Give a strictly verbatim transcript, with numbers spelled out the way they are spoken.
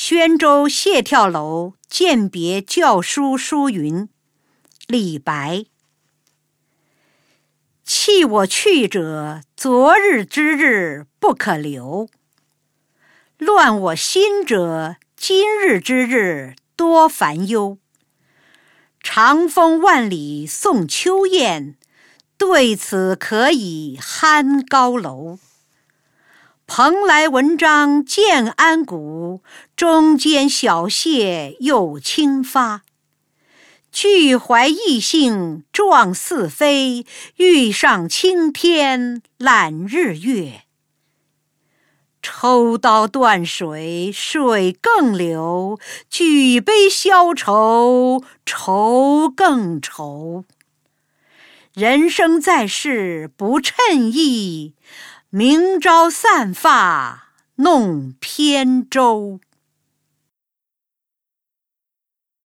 宣州谢跳楼，饯别教书书云。李白。弃我去者，昨日之日不可留；乱我心者，今日之日多烦忧。长风万里送秋雁，对此可以酣高楼。蓬莱文章建安骨，中间小谢又清发。俱怀逸兴壮似飞，欲上青天揽日月。抽刀断水，水更流；举杯消愁，愁更愁。人生在世不称意，明朝散发弄扁舟。